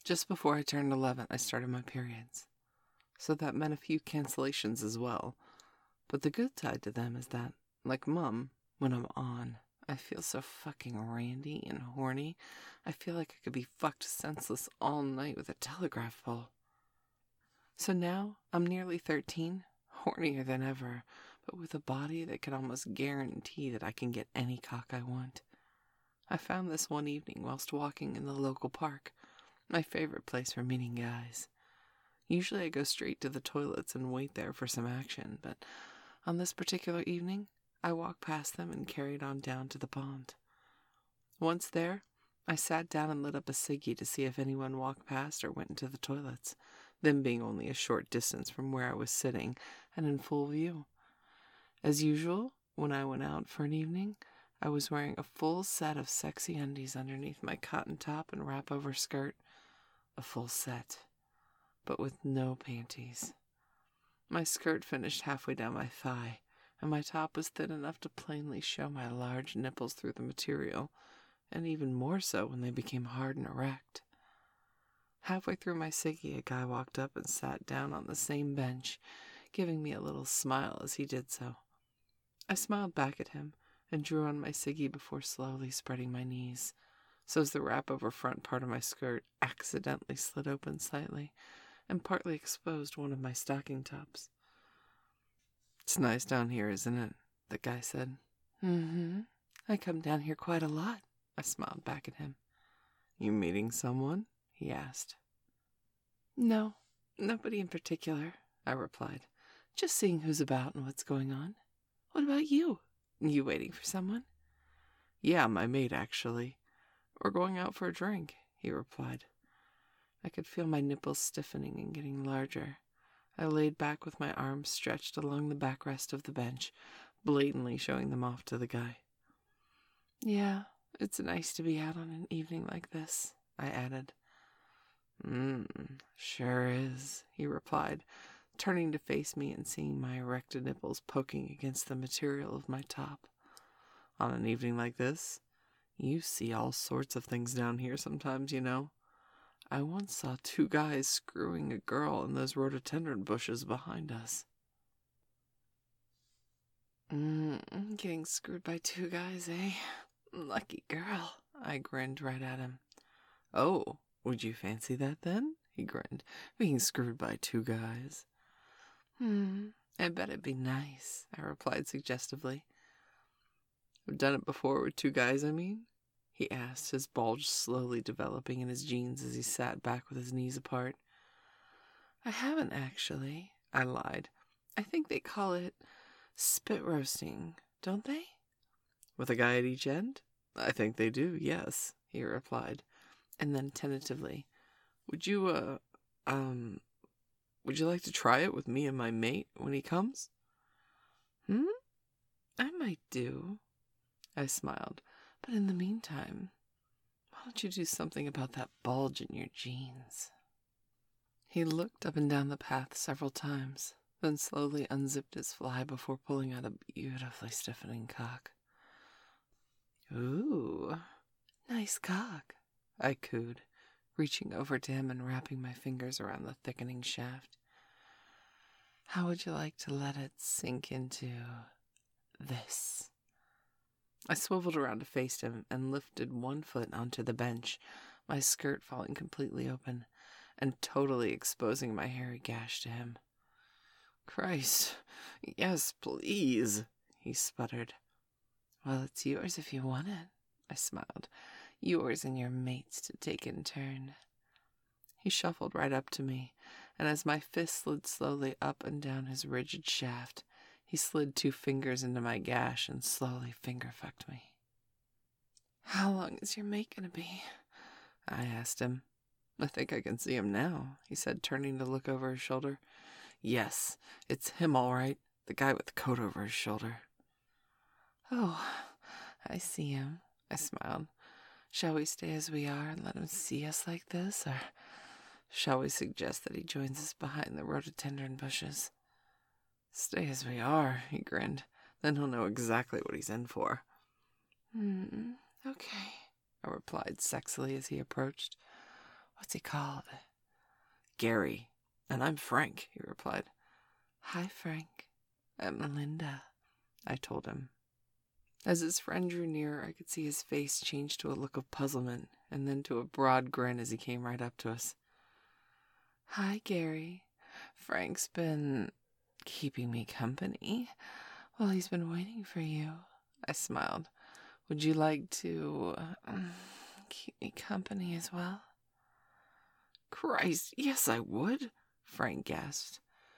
Just before I turned 11, I started my periods. So that meant a few cancellations as well. But the good side to them is that, like Mum, when I'm on, I feel so fucking randy and horny. I feel like I could be fucked senseless all night with a telegraph pole. So now, I'm nearly 13, hornier than ever, but with a body that can almost guarantee that I can get any cock I want. I found this one evening whilst walking in the local park, my favorite place for meeting guys. Usually I go straight to the toilets and wait there for some action, but on this particular evening, I walked past them and carried on down to the pond. Once there, I sat down and lit up a ciggy to see if anyone walked past or went into the toilets, them being only a short distance from where I was sitting and in full view. As usual, when I went out for an evening, I was wearing a full set of sexy undies underneath my cotton top and wrap-over skirt. A full set, but with no panties. My skirt finished halfway down my thigh, and my top was thin enough to plainly show my large nipples through the material, and even more so when they became hard and erect. Halfway through my ciggy, a guy walked up and sat down on the same bench, giving me a little smile as he did so. I smiled back at him and drew on my ciggy before slowly spreading my knees, so as the wrap-over front part of my skirt accidentally slid open slightly and partly exposed one of my stocking tops. "It's nice down here, isn't it?" the guy said. "Mm-hmm. I come down here quite a lot," I smiled back at him. "You meeting someone?" he asked. "No, nobody in particular," I replied. "Just seeing who's about and what's going on. What about you? You waiting for someone?" "Yeah, my mate, actually. We're going out for a drink," he replied. I could feel my nipples stiffening and getting larger. I laid back with my arms stretched along the backrest of the bench, blatantly showing them off to the guy. "Yeah, it's nice to be out on an evening like this," I added. Sure is," he replied, turning to face me and seeing my erect nipples poking against the material of my top. "On an evening like this, you see all sorts of things down here sometimes, you know. I once saw 2 guys screwing a girl in those rhododendron bushes behind us." Getting screwed by 2 guys, eh? Lucky girl, I grinned right at him. "Oh, would you fancy that then?" he grinned, "being screwed by 2 guys. I bet it'd be nice," I replied suggestively. "I've done it before with 2 guys, I mean?" he asked, his bulge slowly developing in his jeans as he sat back with his knees apart. "I haven't, actually," I lied. "I think they call it spit roasting, don't they?" "With a guy at each end? I think they do, yes," he replied. And then tentatively, Would you like to try it with me and my mate when he comes?" "I might do," I smiled. "But in the meantime, why don't you do something about that bulge in your jeans?" He looked up and down the path several times, then slowly unzipped his fly before pulling out a beautifully stiffening cock. "Ooh, nice cock," I cooed, reaching over to him and wrapping my fingers around the thickening shaft. "How would you like to let it sink into this?" I swiveled around to face him and lifted one foot onto the bench, my skirt falling completely open and totally exposing my hairy gash to him. "Christ, yes, please," he sputtered. "Well, it's yours if you want it," I smiled. "Yours and your mate's to take in turn." He shuffled right up to me, and as my fist slid slowly up and down his rigid shaft, he slid 2 fingers into my gash and slowly finger-fucked me. "How long is your mate gonna be?" I asked him. "I think I can see him now," he said, turning to look over his shoulder. "Yes, it's him all right, the guy with the coat over his shoulder." "Oh, I see him," I smiled. "Shall we stay as we are and let him see us like this, or shall we suggest that he joins us behind the rhododendron bushes?" "Stay as we are," he grinned. "Then he'll know exactly what he's in for." "Okay," I replied sexily as he approached. What's he called? Gary. And I'm Frank, he replied. Hi, Frank. I'm Linda, I told him. As his friend drew nearer, I could see his face change to a look of puzzlement, and then to a broad grin as he came right up to us. Hi, Gary. Frank's been keeping me company while he's been waiting for you. I smiled. Would you like to keep me company as well? Christ, yes, I would, Frank gasped.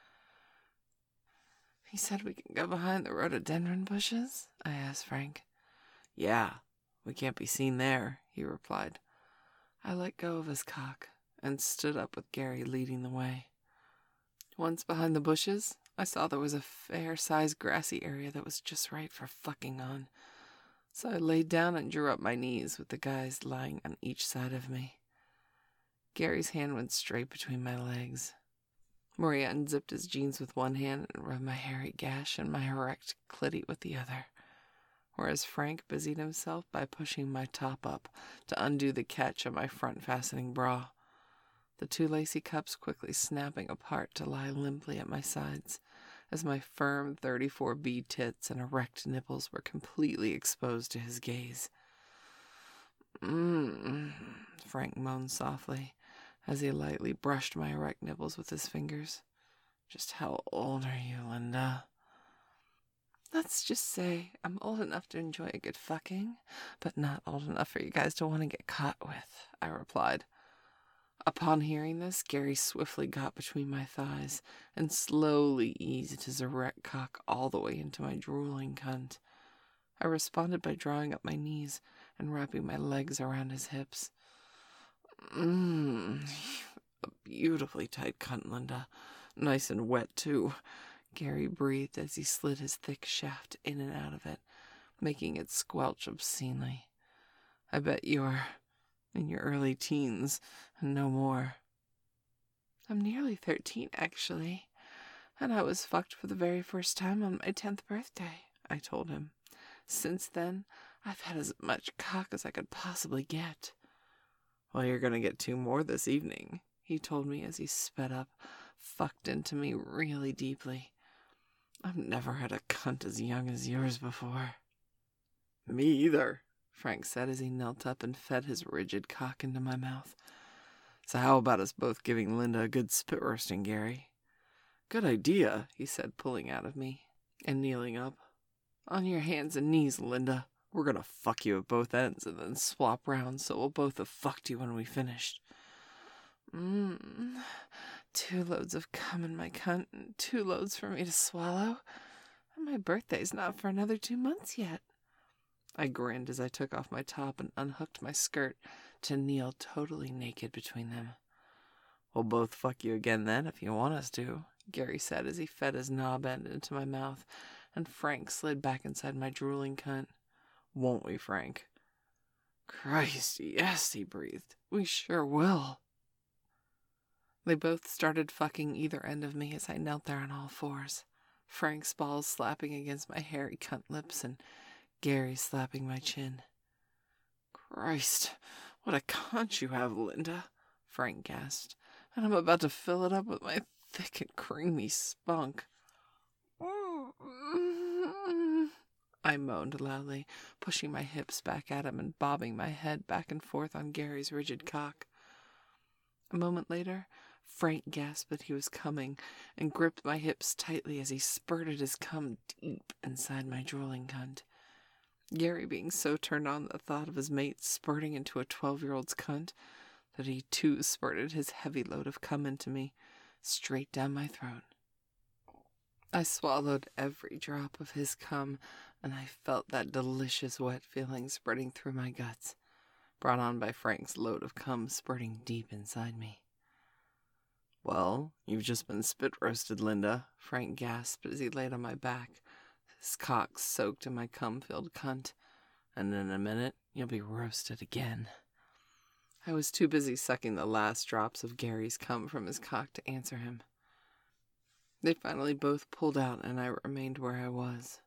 He said we can go behind the rhododendron bushes? I asked Frank. Yeah, we can't be seen there, he replied. I let go of his cock and stood up with Gary leading the way. Once behind the bushes, I saw there was a fair-sized grassy area that was just right for fucking on. So I laid down and drew up my knees with the guys lying on each side of me. Gary's hand went straight between my legs. Maria unzipped his jeans with one hand and rubbed my hairy gash and my erect clitty with the other, whereas Frank busied himself by pushing my top up to undo the catch of my front-fastening bra, the two lacy cups quickly snapping apart to lie limply at my sides, as my firm 34B tits and erect nipples were completely exposed to his gaze. Frank moaned softly, as he lightly brushed my erect nipples with his fingers. Just how old are you, Linda? Let's just say I'm old enough to enjoy a good fucking, but not old enough for you guys to want to get caught with, I replied. Upon hearing this, Gary swiftly got between my thighs and slowly eased his erect cock all the way into my drooling cunt. I responded by drawing up my knees and wrapping my legs around his hips. A beautifully tight cunt, Linda. Nice and wet, too, Gary breathed as he slid his thick shaft in and out of it, making it squelch obscenely. I bet you're in your early teens and no more. I'm nearly 13, actually, and I was fucked for the very first time on my 10th birthday, I told him. Since then, I've had as much cock as I could possibly get. Well, you're gonna get 2 more this evening, he told me as he sped up, fucked into me really deeply. I've never had a cunt as young as yours before. Me either, Frank said as he knelt up and fed his rigid cock into my mouth. So how about us both giving Linda a good spit roasting, Gary? Good idea, he said, pulling out of me and kneeling up. On your hands and knees, Linda. We're gonna fuck you at both ends and then swap rounds so we'll both have fucked you when we finished. 2 loads of cum in my cunt and 2 loads for me to swallow. And my birthday's not for another 2 months yet. I grinned as I took off my top and unhooked my skirt to kneel totally naked between them. We'll both fuck you again then if you want us to, Gary said as he fed his knob end into my mouth, and Frank slid back inside my drooling cunt. Won't we, Frank? Christ, yes, he breathed. We sure will. They both started fucking either end of me as I knelt there on all fours, Frank's balls slapping against my hairy cunt lips and Gary slapping my chin. Christ, what a cunt you have, Linda, Frank gasped, and I'm about to fill it up with my thick and creamy spunk. I moaned loudly, pushing my hips back at him and bobbing my head back and forth on Gary's rigid cock. A moment later, Frank gasped that he was coming and gripped my hips tightly as he spurted his cum deep inside my drooling cunt. Gary being so turned on at the thought of his mate spurting into a 12-year-old's cunt that he too spurted his heavy load of cum into me, straight down my throat. I swallowed every drop of his cum, and I felt that delicious wet feeling spreading through my guts, brought on by Frank's load of cum spurting deep inside me. Well, you've just been spit roasted, Linda, Frank gasped as he laid on my back, his cock soaked in my cum-filled cunt. And in a minute, you'll be roasted again. I was too busy sucking the last drops of Gary's cum from his cock to answer him. They finally both pulled out, and I remained where I was,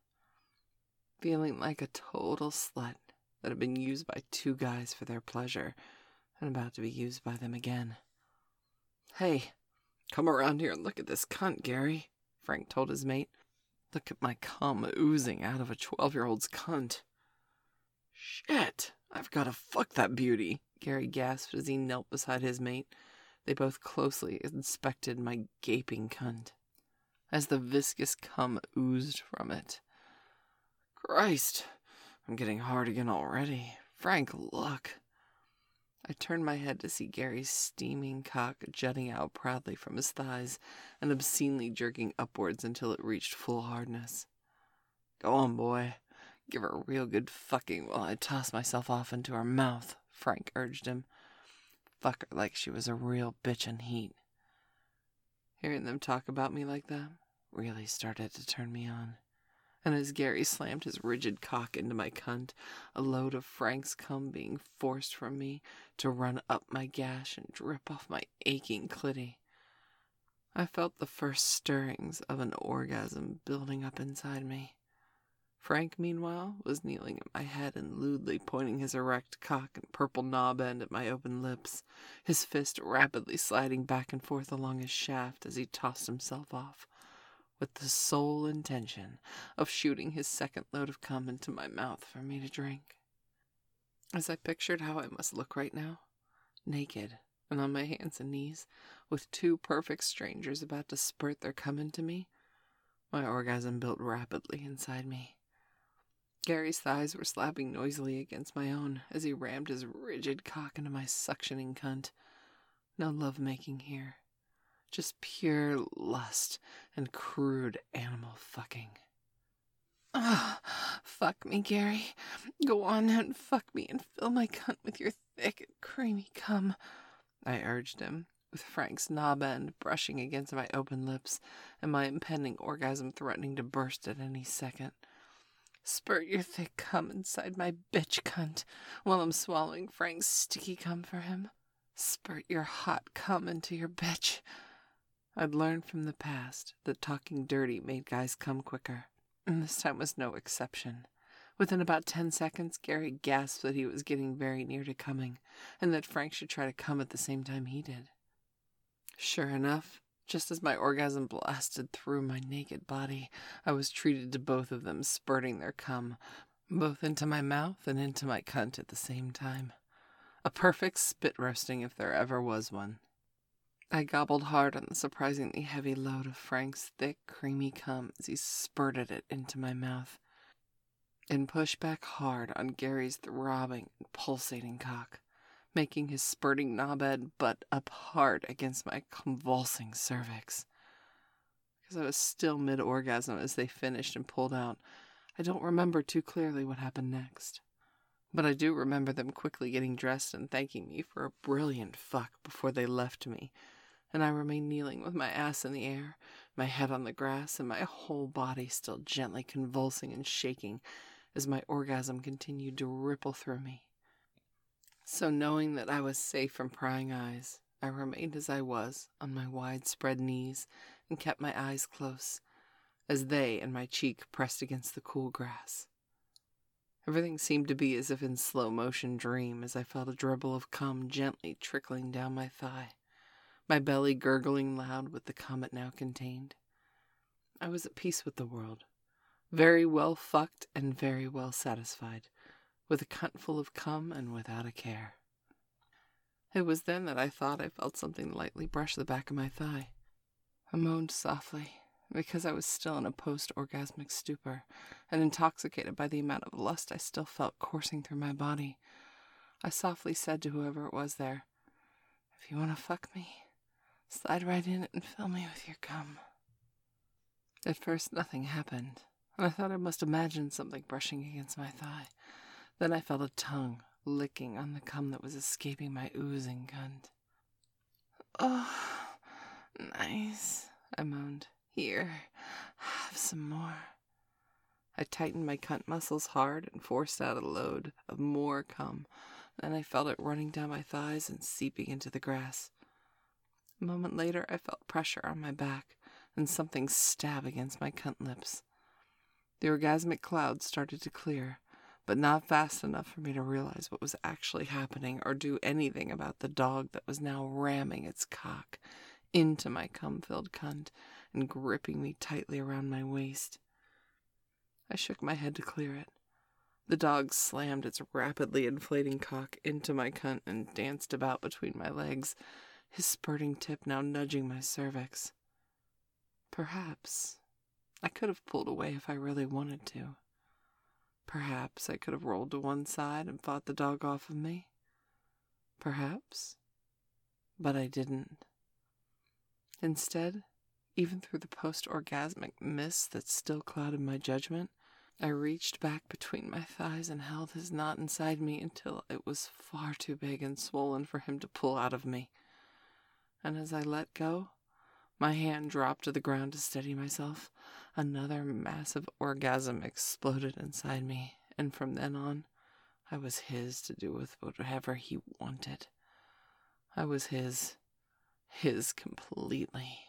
feeling like a total slut that had been used by 2 guys for their pleasure, and about to be used by them again. "Hey, come around here and look at this cunt, Gary," Frank told his mate. "Look at my cum oozing out of a 12-year-old's cunt." "Shit, I've got to fuck that beauty," Gary gasped as he knelt beside his mate. They both closely inspected my gaping cunt as the viscous cum oozed from it. "Christ, I'm getting hard again already. Frank, look." I turned my head to see Gary's steaming cock jutting out proudly from his thighs and obscenely jerking upwards until it reached full hardness. "Go on, boy. Give her a real good fucking while I toss myself off into her mouth," Frank urged him. "Fuck her like she was a real bitch in heat." Hearing them talk about me like that really started to turn me on. And as Gary slammed his rigid cock into my cunt, a load of Frank's cum being forced from me to run up my gash and drip off my aching clitty, I felt the first stirrings of an orgasm building up inside me. Frank, meanwhile, was kneeling at my head and lewdly pointing his erect cock and purple knob end at my open lips, his fist rapidly sliding back and forth along his shaft as he tossed himself off, with the sole intention of shooting his second load of cum into my mouth for me to drink. As I pictured how I must look right now, naked and on my hands and knees, with two perfect strangers about to spurt their cum into me, my orgasm built rapidly inside me. Gary's thighs were slapping noisily against my own as he rammed his rigid cock into my suctioning cunt. No love-making here. Just pure lust and crude animal fucking. Fuck me, Gary. Go on and fuck me and fill my cunt with your thick and creamy cum," I urged him, with Frank's knob end brushing against my open lips and my impending orgasm threatening to burst at any second. "Spurt your thick cum inside my bitch cunt while I'm swallowing Frank's sticky cum for him. Spurt your hot cum into your bitch." I'd learned from the past that talking dirty made guys come quicker, and this time was no exception. Within about 10 seconds, Gary gasped that he was getting very near to coming, and that Frank should try to come at the same time he did. Sure enough, just as my orgasm blasted through my naked body, I was treated to both of them spurting their cum, both into my mouth and into my cunt at the same time. A perfect spit roasting if there ever was one. I gobbled hard on the surprisingly heavy load of Frank's thick, creamy cum as he spurted it into my mouth, and pushed back hard on Gary's throbbing and pulsating cock, making his spurting knobhead butt up hard against my convulsing cervix. Because I was still mid-orgasm as they finished and pulled out, I don't remember too clearly what happened next. But I do remember them quickly getting dressed and thanking me for a brilliant fuck before they left me, and I remained kneeling with my ass in the air, my head on the grass, and my whole body still gently convulsing and shaking as my orgasm continued to ripple through me. So knowing that I was safe from prying eyes, I remained as I was, on my widespread knees, and kept my eyes close, as they and my cheek pressed against the cool grass. Everything seemed to be as if in slow-motion dream as I felt a dribble of cum gently trickling down my thigh, my belly gurgling loud with the cum it now contained. I was at peace with the world, very well fucked and very well satisfied, with a cunt full of cum and without a care. It was then that I thought I felt something lightly brush the back of my thigh. I moaned softly, because I was still in a post-orgasmic stupor, and intoxicated by the amount of lust I still felt coursing through my body. I softly said to whoever it was there, "If you want to fuck me, slide right in and fill me with your cum." At first nothing happened, and I thought I must imagine something brushing against my thigh. Then I felt a tongue licking on the cum that was escaping my oozing cunt. "Oh, nice," I moaned. "Here, have some more." I tightened my cunt muscles hard and forced out a load of more cum. Then I felt it running down my thighs and seeping into the grass. A moment later, I felt pressure on my back and something stab against my cunt lips. The orgasmic cloud started to clear, but not fast enough for me to realize what was actually happening or do anything about the dog that was now ramming its cock into my cum-filled cunt and gripping me tightly around my waist. I shook my head to clear it. The dog slammed its rapidly inflating cock into my cunt and danced about between my legs, his spurting tip now nudging my cervix. Perhaps I could have pulled away if I really wanted to. Perhaps I could have rolled to one side and fought the dog off of me. Perhaps. But I didn't. Instead, even through the post-orgasmic mist that still clouded my judgment, I reached back between my thighs and held his knot inside me until it was far too big and swollen for him to pull out of me. And as I let go, my hand dropped to the ground to steady myself. Another massive orgasm exploded inside me, and from then on, I was his to do with whatever he wanted. I was his completely.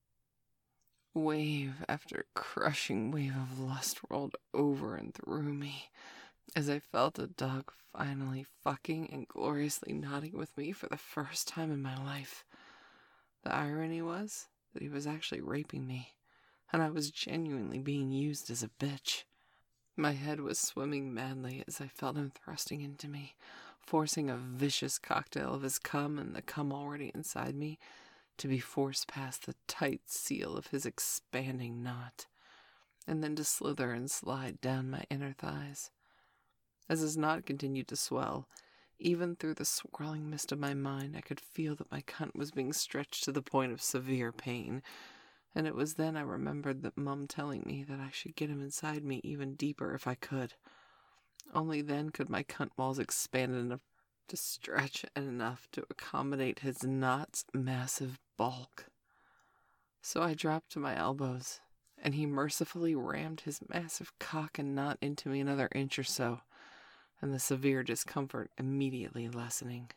Wave after crushing wave of lust rolled over and through me as I felt a dog finally fucking and gloriously nodding with me for the first time in my life. The irony was that he was actually raping me, and I was genuinely being used as a bitch. My head was swimming madly as I felt him thrusting into me, forcing a vicious cocktail of his cum and the cum already inside me to be forced past the tight seal of his expanding knot, and then to slither and slide down my inner thighs. As his knot continued to swell, even through the swirling mist of my mind, I could feel that my cunt was being stretched to the point of severe pain, and it was then I remembered that Mum telling me that I should get him inside me even deeper if I could. Only then could my cunt walls expand enough to stretch and enough to accommodate his knot's massive bulk. So I dropped to my elbows, and he mercifully rammed his massive cock and knot into me another inch or so, and the severe discomfort immediately lessening.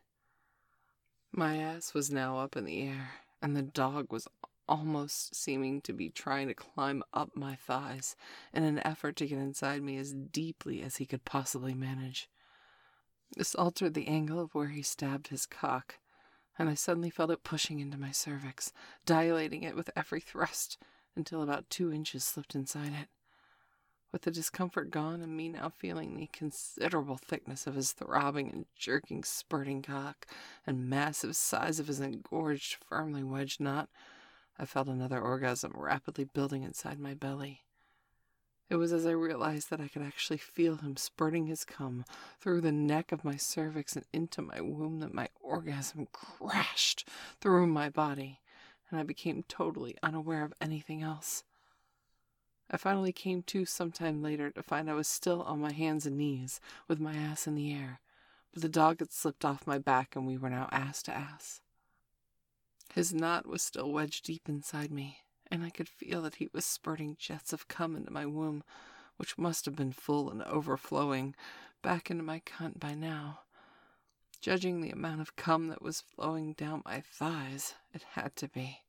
My ass was now up in the air, and the dog was almost seeming to be trying to climb up my thighs in an effort to get inside me as deeply as he could possibly manage. This altered the angle of where he stabbed his cock, and I suddenly felt it pushing into my cervix, dilating it with every thrust until about 2 inches slipped inside it. With the discomfort gone and me now feeling the considerable thickness of his throbbing and jerking spurting cock and massive size of his engorged, firmly wedged knot, I felt another orgasm rapidly building inside my belly. It was as I realized that I could actually feel him spurting his cum through the neck of my cervix and into my womb that my orgasm crashed through my body, and I became totally unaware of anything else. I finally came to sometime later to find I was still on my hands and knees with my ass in the air, but the dog had slipped off my back and we were now ass to ass. His knot was still wedged deep inside me, and I could feel that he was spurting jets of cum into my womb, which must have been full and overflowing, back into my cunt by now. Judging the amount of cum that was flowing down my thighs, it had to be.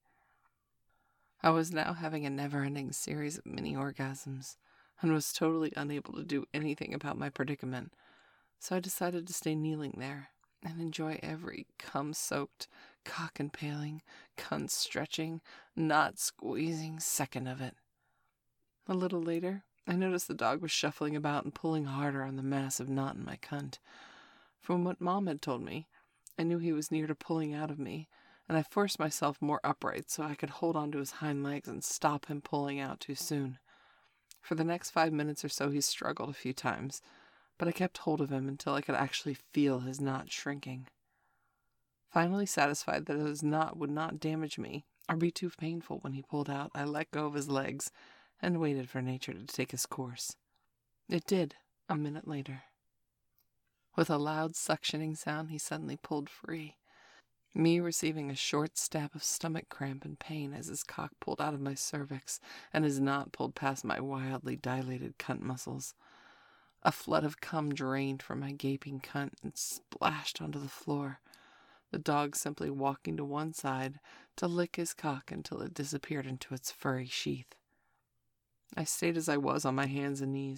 I was now having a never-ending series of mini-orgasms, and was totally unable to do anything about my predicament, so I decided to stay kneeling there and enjoy every cum-soaked, cock-impaling, cunt-stretching, knot-squeezing second of it. A little later, I noticed the dog was shuffling about and pulling harder on the massive knot in my cunt. From what Mom had told me, I knew he was near to pulling out of me, and I forced myself more upright so I could hold onto his hind legs and stop him pulling out too soon. For the next 5 minutes or so he struggled a few times, but I kept hold of him until I could actually feel his knot shrinking. Finally satisfied that his knot would not damage me or be too painful when he pulled out, I let go of his legs and waited for nature to take its course. It did, a minute later. With a loud suctioning sound, he suddenly pulled free, me receiving a short stab of stomach cramp and pain as his cock pulled out of my cervix and his knot pulled past my wildly dilated cunt muscles. A flood of cum drained from my gaping cunt and splashed onto the floor, the dog simply walking to one side to lick his cock until it disappeared into its furry sheath. I stayed as I was on my hands and knees,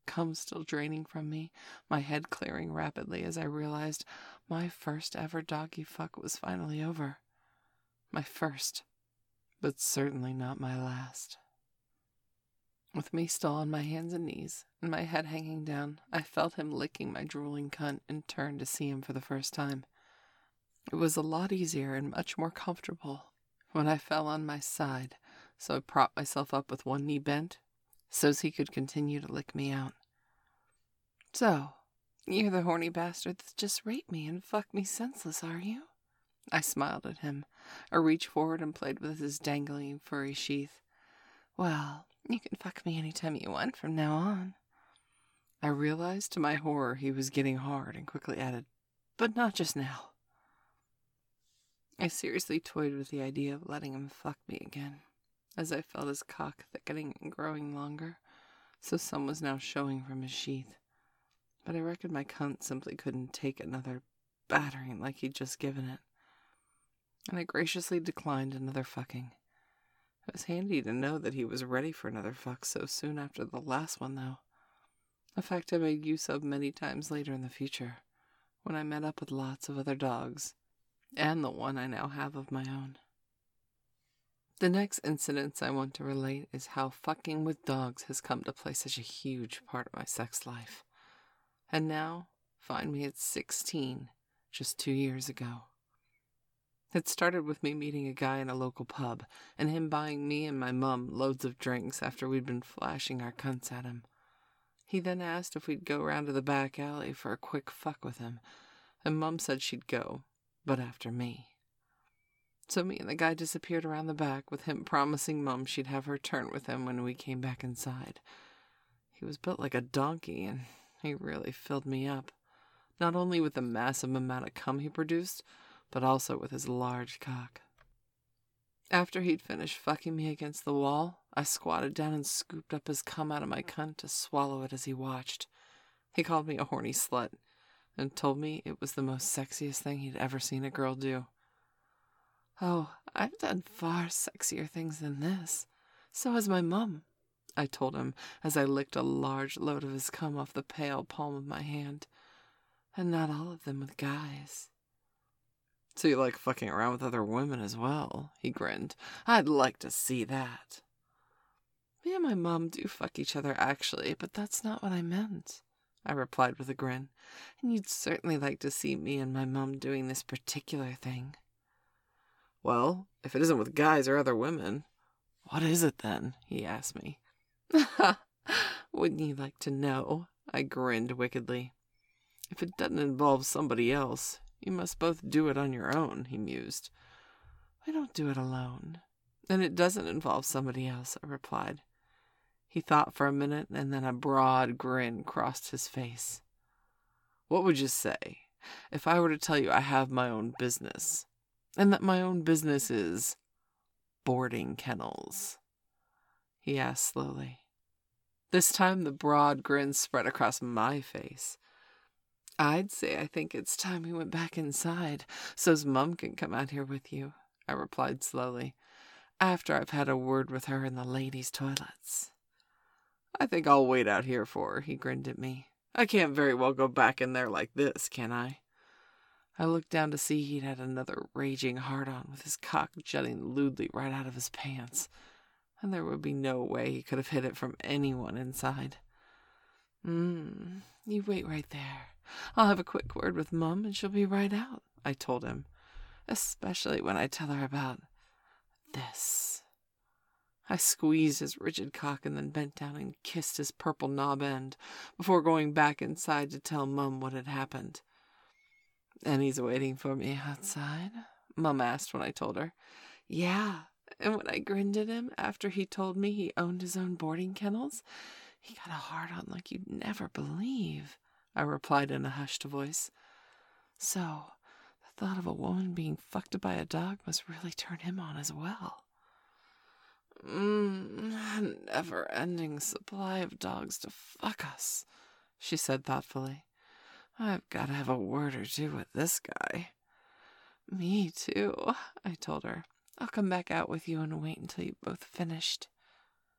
cum still draining from me, my head clearing rapidly as I realized my first ever doggy fuck was finally over. My first, but certainly not my last. With me still on my hands and knees, and my head hanging down, I felt him licking my drooling cunt and turned to see him for the first time. It was a lot easier and much more comfortable when I fell on my side, so I propped myself up with one knee bent so's he could continue to lick me out. So, you're the horny bastard that just raped me and fucked me senseless, are you? I smiled at him. I reached forward and played with his dangling furry sheath. Well, you can fuck me anytime you want from now on. I realized to my horror he was getting hard and quickly added, but not just now. I seriously toyed with the idea of letting him fuck me again, as I felt his cock thickening and growing longer, so some was now showing from his sheath. But I reckoned my cunt simply couldn't take another battering like he'd just given it, and I graciously declined another fucking. It was handy to know that he was ready for another fuck so soon after the last one, though. A fact I made use of many times later in the future, when I met up with lots of other dogs, and the one I now have of my own. The next incident I want to relate is how fucking with dogs has come to play such a huge part of my sex life. And now, find me at 16, just 2 years ago. It started with me meeting a guy in a local pub, and him buying me and my mum loads of drinks after we'd been flashing our cunts at him. He then asked if we'd go round to the back alley for a quick fuck with him, and Mum said she'd go, but after me. So me and the guy disappeared around the back, with him promising Mum she'd have her turn with him when we came back inside. He was built like a donkey, and he really filled me up, not only with the massive amount of cum he produced, but also with his large cock. After he'd finished fucking me against the wall, I squatted down and scooped up his cum out of my cunt to swallow it as he watched. He called me a horny slut, and told me it was the most sexiest thing he'd ever seen a girl do. Oh, I've done far sexier things than this. So has my mum, I told him as I licked a large load of his cum off the pale palm of my hand. And not all of them with guys. So you like fucking around with other women as well, he grinned. I'd like to see that. Me and my mum do fuck each other actually, but that's not what I meant, I replied with a grin. And you'd certainly like to see me and my mum doing this particular thing. Well, if it isn't with guys or other women, what is it then? He asked me. Wouldn't you like to know? I grinned wickedly. If it doesn't involve somebody else, you must both do it on your own, he mused. I don't do it alone. And it doesn't involve somebody else, I replied. He thought for a minute, and then a broad grin crossed his face. What would you say if I were to tell you I have my own business, and that my own business is boarding kennels? He asked slowly. This time the broad grin spread across my face. I'd say I think it's time we went back inside, so's Mum can come out here with you, I replied slowly, after I've had a word with her in the ladies' toilets. I think I'll wait out here for her, he grinned at me. I can't very well go back in there like this, can I? I looked down to see he'd had another raging hard-on with his cock jutting lewdly right out of his pants, and there would be no way he could have hid it from anyone inside. You wait right there. I'll have a quick word with Mum and she'll be right out, I told him, especially when I tell her about this. I squeezed his rigid cock and then bent down and kissed his purple knob end before going back inside to tell Mum what had happened. And he's waiting for me outside? Mum asked when I told her. Yeah, and when I grinned at him after he told me he owned his own boarding kennels, he got a hard-on like you'd never believe, I replied in a hushed voice. So, the thought of a woman being fucked by a dog must really turn him on as well. A never-ending supply of dogs to fuck us, she said thoughtfully. I've got to have a word or two with this guy. Me too, I told her. I'll come back out with you and wait until you've both finished.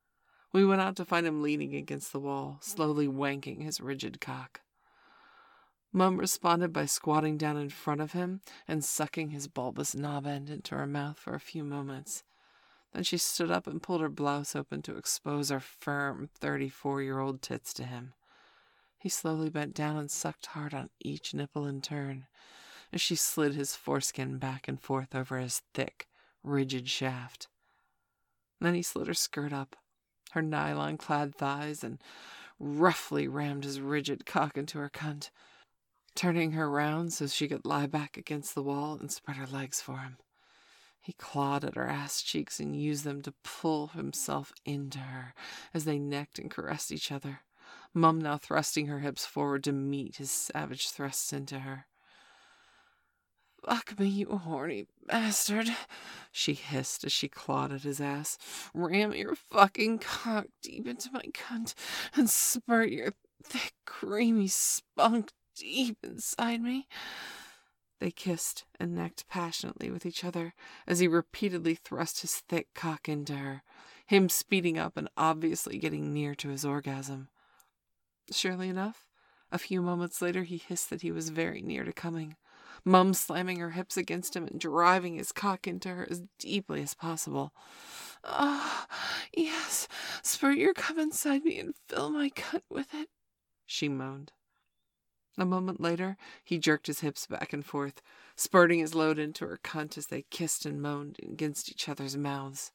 We went out to find him leaning against the wall, slowly wanking his rigid cock. Mum responded by squatting down in front of him and sucking his bulbous knob end into her mouth for a few moments. Then she stood up and pulled her blouse open to expose her firm 34-year-old tits to him. He slowly bent down and sucked hard on each nipple in turn, as she slid his foreskin back and forth over his thick, rigid shaft. Then he slid her skirt up, her nylon-clad thighs, and roughly rammed his rigid cock into her cunt, turning her round so she could lie back against the wall and spread her legs for him. He clawed at her ass cheeks and used them to pull himself into her as they necked and caressed each other, Mum now thrusting her hips forward to meet his savage thrusts into her. "Fuck me, you horny bastard," she hissed as she clawed at his ass. "Ram your fucking cock deep into my cunt and spurt your thick, creamy spunk deep inside me." They kissed and necked passionately with each other as he repeatedly thrust his thick cock into her, him speeding up and obviously getting near to his orgasm. Surely enough, a few moments later he hissed that he was very near to coming, Mum slamming her hips against him and driving his cock into her as deeply as possible. "Ah, yes, spurt your cum inside me and fill my cunt with it," she moaned. A moment later, he jerked his hips back and forth, spurting his load into her cunt as they kissed and moaned against each other's mouths.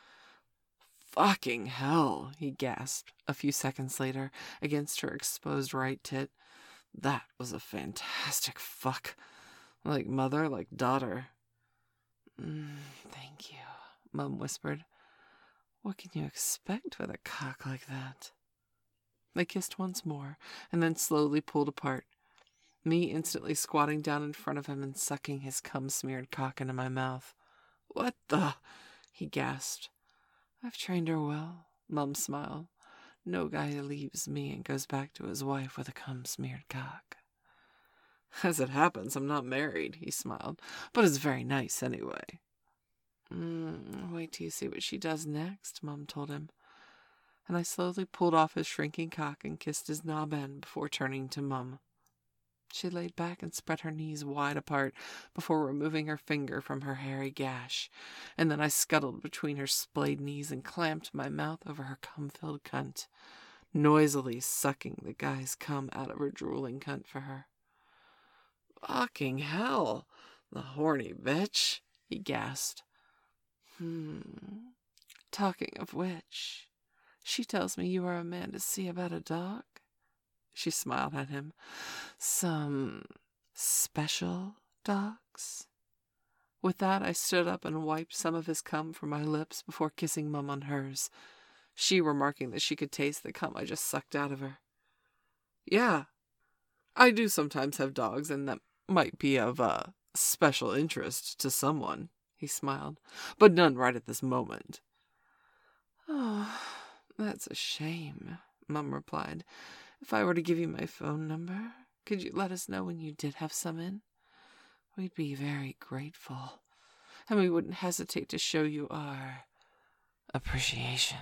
"Fucking hell," he gasped a few seconds later against her exposed right tit. "That was a fantastic fuck. Like mother, like daughter." "Thank you," Mum whispered. "What can you expect with a cock like that?" They kissed once more, and then slowly pulled apart, me instantly squatting down in front of him and sucking his cum-smeared cock into my mouth. "What the?" he gasped. "I've trained her well," Mum smiled. "No guy leaves me and goes back to his wife with a cum-smeared cock." "As it happens, I'm not married," he smiled, "but it's very nice anyway." Wait till you see what she does next," Mum told him. And I slowly pulled off his shrinking cock and kissed his knob end before turning to Mum. She laid back and spread her knees wide apart before removing her finger from her hairy gash, and then I scuttled between her splayed knees and clamped my mouth over her cum-filled cunt, noisily sucking the guy's cum out of her drooling cunt for her. "Fucking hell, the horny bitch," he gasped. Talking of which, she tells me you are a man to see about a dog." She smiled at him. "Some special dogs?" With that, I stood up and wiped some of his cum from my lips before kissing Mum on hers, she remarking that she could taste the cum I just sucked out of her. "Yeah, I do sometimes have dogs, and that might be of special interest to someone," he smiled, "but none right at this moment." "Oh, that's a shame," Mum replied. "If I were to give you my phone number, could you let us know when you did have some in? We'd be very grateful, and we wouldn't hesitate to show you our appreciation."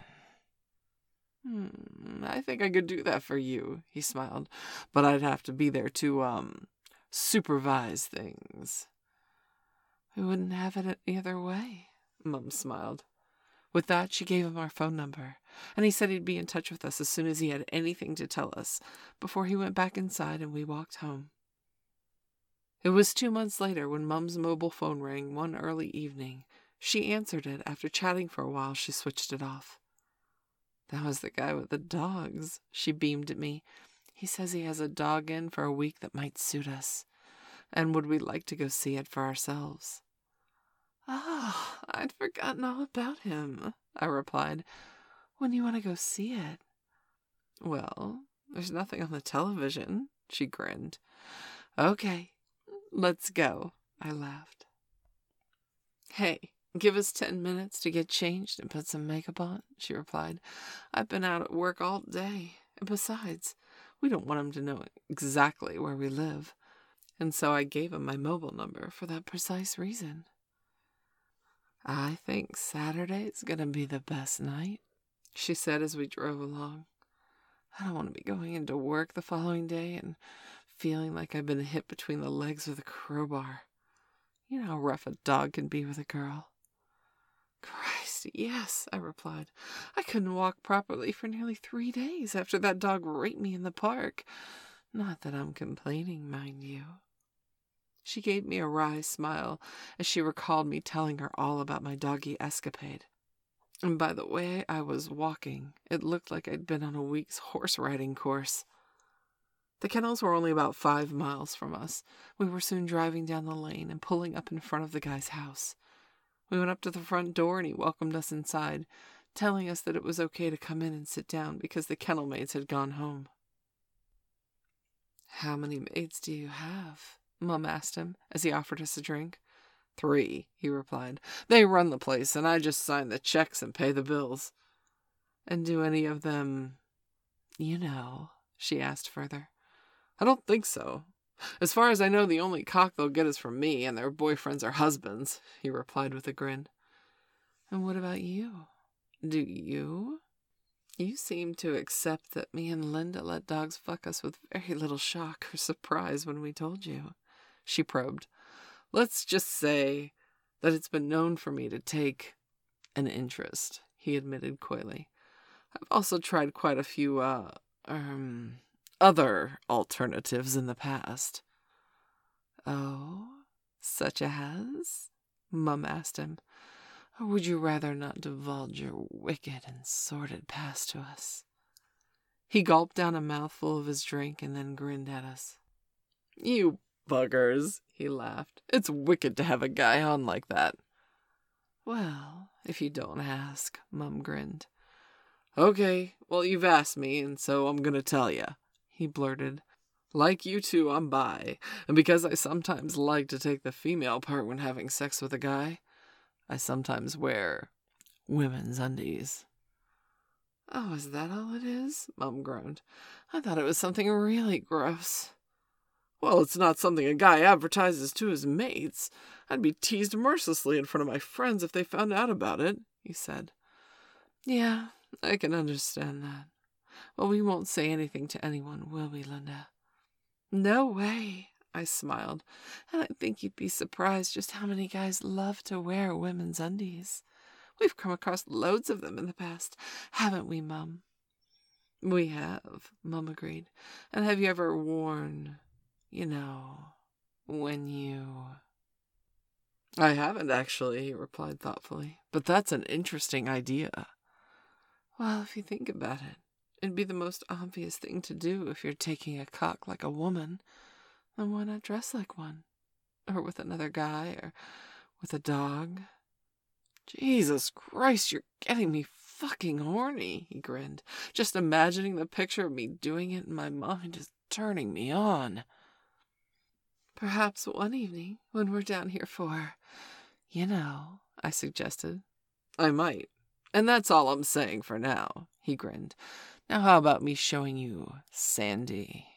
"I think I could do that for you," he smiled, "but I'd have to be there to, supervise things." "We wouldn't have it either way," Mum smiled. With that, she gave him our phone number, and he said he'd be in touch with us as soon as he had anything to tell us before he went back inside and we walked home. It was 2 months later when Mum's mobile phone rang one early evening. She answered it. After chatting for a while, she switched it off. "That was the guy with the dogs," she beamed at me. "He says he has a dog in for a week that might suit us, and would we like to go see it for ourselves?" "Oh, I'd forgotten all about him," I replied. "When do you want to go see it?" "Well, there's nothing on the television," she grinned. "Okay, let's go," I laughed. "Hey, give us 10 minutes to get changed and put some makeup on," she replied. "I've been out at work all day, and besides, we don't want him to know exactly where we live." And so I gave him my mobile number for that precise reason. "I think Saturday's gonna be the best night," she said as we drove along. I don't want to be going into work the following day and feeling like I've been hit between the legs with a crowbar. You know how rough a dog can be with a girl. Christ, yes, I replied. I couldn't walk properly for nearly 3 days after that dog raped me in the park. Not that I'm complaining, mind you. She gave me a wry smile as she recalled me telling her all about my doggy escapade. And by the way I was walking, it looked like I'd been on a week's horse riding course. The kennels were only about 5 miles from us. We were soon driving down the lane and pulling up in front of the guy's house. We went up to the front door and he welcomed us inside, telling us that it was okay to come in and sit down because the kennel maids had gone home. How many maids do you have? Mum asked him as he offered us a drink. 3, he replied. They run the place and I just sign the checks and pay the bills. And do any of them, she asked further. I don't think so. As far as I know, the only cock they'll get is from me, and their boyfriends are husbands, he replied with a grin. And what about you? Do you? You seem to accept that me and Linda let dogs fuck us with very little shock or surprise when we told you, she probed. Let's just say that it's been known for me to take an interest, he admitted coyly. I've also tried quite a few, other alternatives in the past. Oh, such as? Mum asked him. Or would you rather not divulge your wicked and sordid past to us? He gulped down a mouthful of his drink and then grinned at us. You buggers, he laughed. It's wicked to have a guy on like that. Well, if you don't ask, Mum grinned. Okay, well, you've asked me, and so I'm gonna tell ya, he blurted. Like you two, I'm bi, and because I sometimes like to take the female part when having sex with a guy, I sometimes wear women's undies. Oh, is that all it is? Mum groaned. I thought it was something really gross. Well, it's not something a guy advertises to his mates. I'd be teased mercilessly in front of my friends if they found out about it, he said. Yeah, I can understand that. Well, we won't say anything to anyone, will we, Linda? No way, I smiled. And I think you'd be surprised just how many guys love to wear women's undies. We've come across loads of them in the past, haven't we, Mum? We have, Mum agreed. And have you ever worn, when you... I haven't, actually, he replied thoughtfully. But that's an interesting idea. Well, if you think about it, it'd be the most obvious thing to do if you're taking a cock like a woman. Then why not dress like one? Or with another guy, or with a dog? Jesus Christ, you're getting me fucking horny, he grinned. Just imagining the picture of me doing it in my mind is turning me on. Perhaps one evening, when we're down here for, I suggested. I might. And that's all I'm saying for now, he grinned. Now how about me showing you Sandy?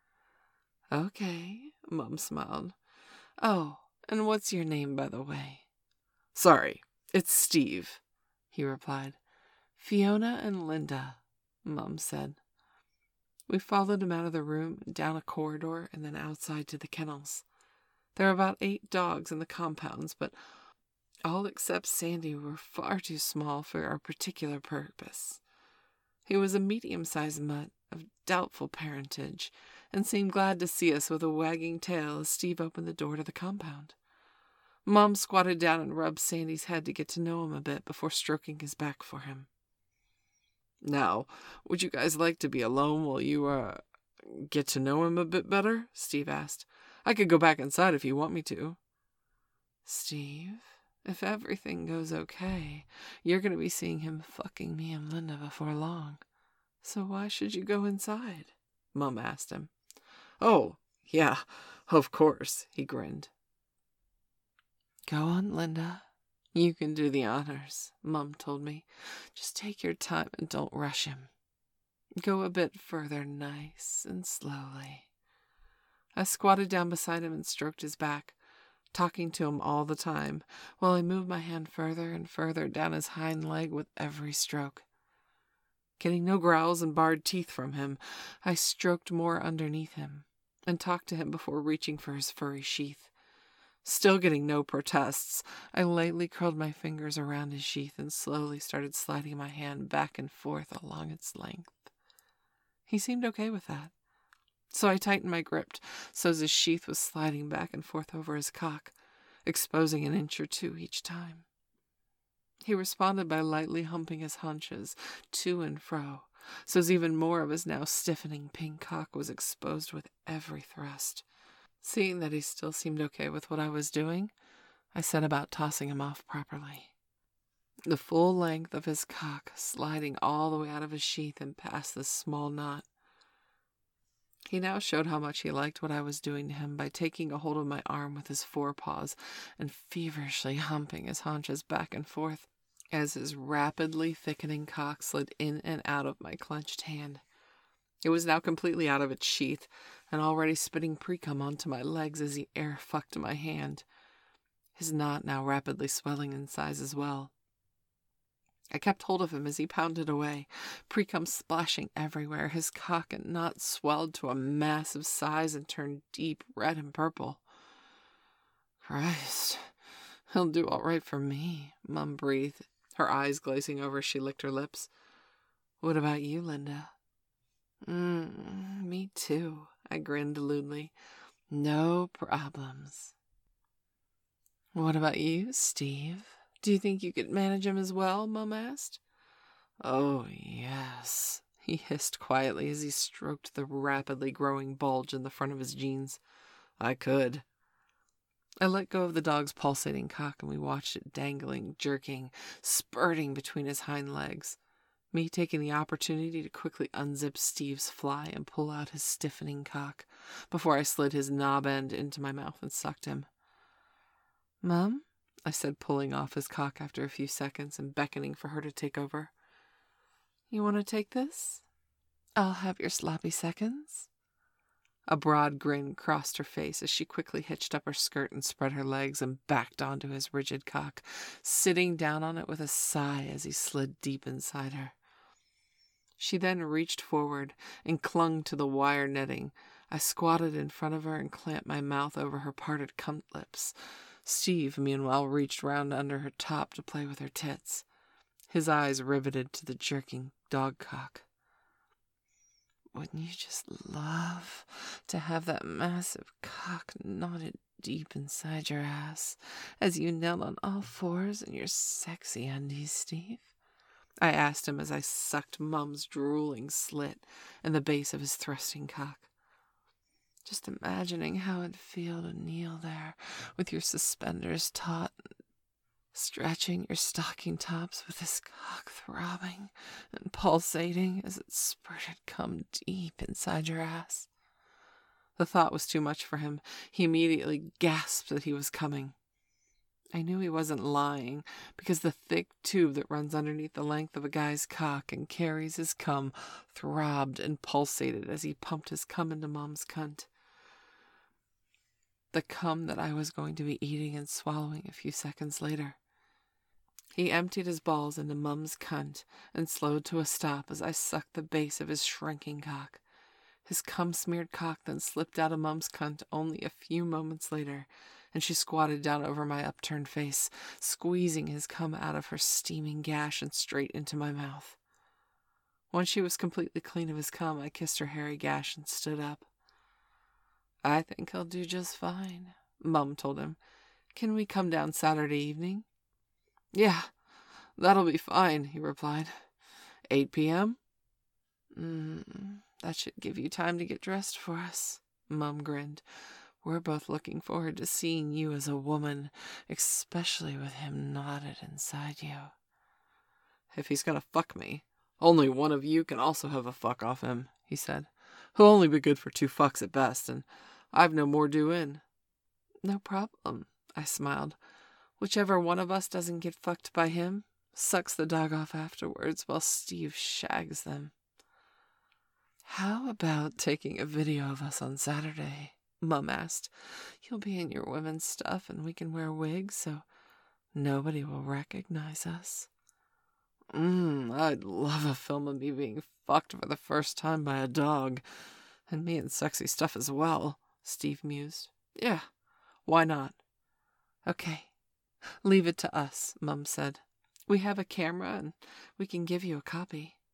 Okay, Mum smiled. Oh, and what's your name, by the way? Sorry, it's Steve, he replied. Fiona and Linda, Mum said. We followed him out of the room, down a corridor, and then outside to the kennels. There are about 8 dogs in the compounds, but all except Sandy were far too small for our particular purpose. He was a medium-sized mutt of doubtful parentage, and seemed glad to see us with a wagging tail as Steve opened the door to the compound. Mom squatted down and rubbed Sandy's head to get to know him a bit before stroking his back for him. Now, would you guys like to be alone while you, get to know him a bit better? Steve asked. I could go back inside if you want me to. Steve, if everything goes okay, you're going to be seeing him fucking me and Linda before long. So why should you go inside? Mum asked him. Oh, yeah, of course, he grinned. Go on, Linda. You can do the honors, Mum told me. Just take your time and don't rush him. Go a bit further, nice and slowly. I squatted down beside him and stroked his back, talking to him all the time, while I moved my hand further and further down his hind leg with every stroke. Getting no growls and barred teeth from him, I stroked more underneath him and talked to him before reaching for his furry sheath. Still getting no protests, I lightly curled my fingers around his sheath and slowly started sliding my hand back and forth along its length. He seemed okay with that, so I tightened my grip so his sheath was sliding back and forth over his cock, exposing an inch or two each time. He responded by lightly humping his haunches to and fro, so as even more of his now stiffening pink cock was exposed with every thrust. Seeing that he still seemed okay with what I was doing, I set about tossing him off properly. The full length of his cock sliding all the way out of his sheath and past this small knot. He now showed how much he liked what I was doing to him by taking a hold of my arm with his forepaws and feverishly humping his haunches back and forth as his rapidly thickening cock slid in and out of my clenched hand. It was now completely out of its sheath and already spitting pre-cum onto my legs as he air-fucked my hand, his knot now rapidly swelling in size as well. I kept hold of him as he pounded away, pre-cum splashing everywhere. His cock and knot swelled to a massive size and turned deep red and purple. Christ, he'll do all right for me, Mum breathed, her eyes glazing over as she licked her lips. What about you, Linda? Me too, I grinned lewdly. No problems. What about you, Steve? Do you think you could manage him as well? Mum asked. Oh, yes, he hissed quietly as he stroked the rapidly growing bulge in the front of his jeans. I could. I let go of the dog's pulsating cock and we watched it dangling, jerking, spurting between his hind legs. Me taking the opportunity to quickly unzip Steve's fly and pull out his stiffening cock before I slid his knob end into my mouth and sucked him. Mum? I said, pulling off his cock after a few seconds and beckoning for her to take over. You want to take this? I'll have your sloppy seconds. A broad grin crossed her face as she quickly hitched up her skirt and spread her legs and backed onto his rigid cock, sitting down on it with a sigh as he slid deep inside her. She then reached forward and clung to the wire netting. I squatted in front of her and clamped my mouth over her parted cunt lips. Steve, meanwhile, reached round under her top to play with her tits, his eyes riveted to the jerking dog cock. Wouldn't you just love to have that massive cock knotted deep inside your ass as you knelt on all fours in your sexy undies, Steve? I asked him as I sucked Mum's drooling slit in the base of his thrusting cock. Just imagining how it'd feel to kneel there with your suspenders taut, stretching your stocking tops with his cock throbbing and pulsating as it spurted cum deep inside your ass. The thought was too much for him. He immediately gasped that he was coming. I knew he wasn't lying, because the thick tube that runs underneath the length of a guy's cock and carries his cum throbbed and pulsated as he pumped his cum into Mom's cunt. The cum that I was going to be eating and swallowing a few seconds later. He emptied his balls into Mum's cunt and slowed to a stop as I sucked the base of his shrinking cock. His cum-smeared cock then slipped out of Mum's cunt only a few moments later, and she squatted down over my upturned face, squeezing his cum out of her steaming gash and straight into my mouth. Once she was completely clean of his cum, I kissed her hairy gash and stood up. I think he'll do just fine, Mum told him. Can we come down Saturday evening? Yeah, that'll be fine, he replied. 8 p.m.? That should give you time to get dressed for us, Mum grinned. We're both looking forward to seeing you as a woman, especially with him knotted inside you. If he's gonna fuck me, only one of you can also have a fuck off him, he said. He'll only be good for 2 fucks at best, and I've no more due in. No problem, I smiled. Whichever one of us doesn't get fucked by him sucks the dog off afterwards while Steve shags them. How about taking a video of us on Saturday? Mum asked. You'll be in your women's stuff and we can wear wigs so nobody will recognize us. I'd love a film of me being fucked for the first time by a dog. And me in sexy stuff as well, Steve mused. Yeah, why not? Okay, leave it to us, Mum said. We have a camera and we can give you a copy.